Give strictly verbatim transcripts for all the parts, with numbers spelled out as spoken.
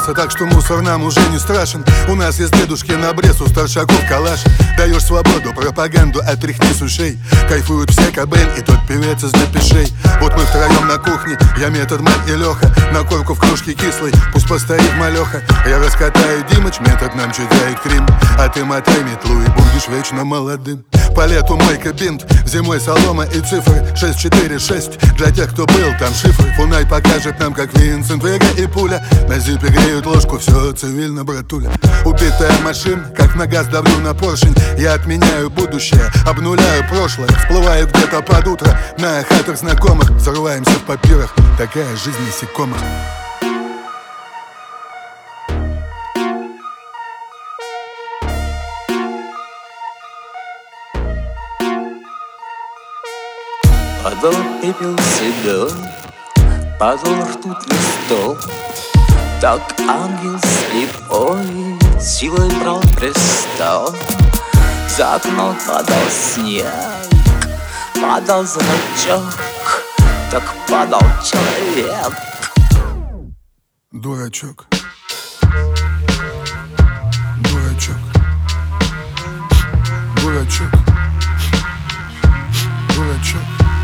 собрался, так что мусор нам уже не страшен. У нас есть дедушки на обрез, у старшаков калаш. Даешь свободу, пропаганду отряхни с ушей. Кайфуют все, Кобель и тот певец из Депешей. Вот мы втроем на кухне, я, Метод, Мэн и Леха. На корку в кружке кислой, пусть постоит малеха. Я раскатаю Димыч, Метод нам читает Крим. А ты мотай метлу и будешь вечно молодым. По лету мойка бинт, зимой солома и цифры шесть четыре шесть. Для тех, кто был, там шифры. Фунай покажет нам, как Винсент Вега и пуля. На зипе греют ложку, все цивильно, братуля. Убитая машина, как на газ давлю на поршень. Я отменяю будущее, обнуляю прошлое. Всплываю где-то под утро на хатах знакомых. Взрываемся в папирах, такая жизнь насекомых. Падал пепел седой, падал ртутный стол. Так ангел слепой силой брал престол. За окном падал снег, падал зрачок. Так падал человек. Дурачок. Дурачок. Дурачок. Дурачок.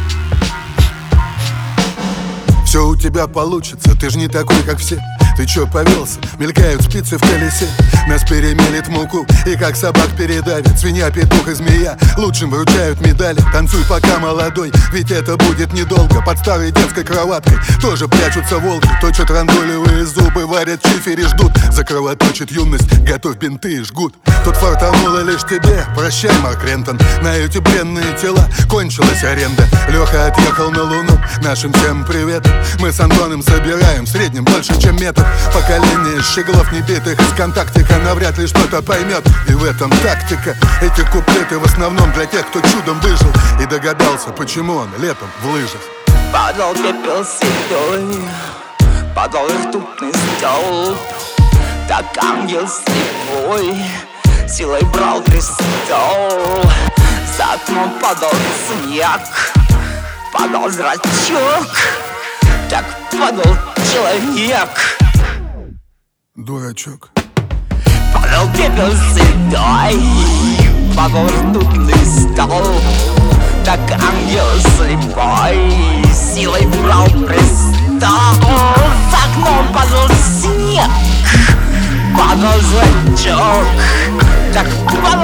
Все у тебя получится, ты ж не такой, как все. Ты чё повелся? Мелькают спицы в колесе. Нас перемелет муку и как собак передавят. Свинья, петух и змея лучшим вручают медали. Танцуй пока молодой, ведь это будет недолго. Под старой детской кроваткой тоже прячутся волки. Точат рандолевые зубы, варят чифер и ждут. Закровоточит юность, готовь бинты и жгут. Тут фартануло лишь тебе, прощай, Марк Рентон. На эти бренные тела кончилась аренда. Леха отъехал на луну, нашим всем привет. Мы с Антоном собираем в среднем больше, чем метр. Поколение щеглов небитых из контактика навряд ли что-то поймет. И в этом тактика. Эти куплеты в основном для тех, кто чудом выжил и догадался, почему он летом в лыжах. Падал пепел седой, падал ртутный столб. Так ангел слепой силой брал престол. За окном падал снег, падал зрачок. Так падал человек. Дурачок. Падал пепел седой, падал ртутный стол. Так ангел слепой силой брал престол. За окном падал снег, падал зрачок. Так падал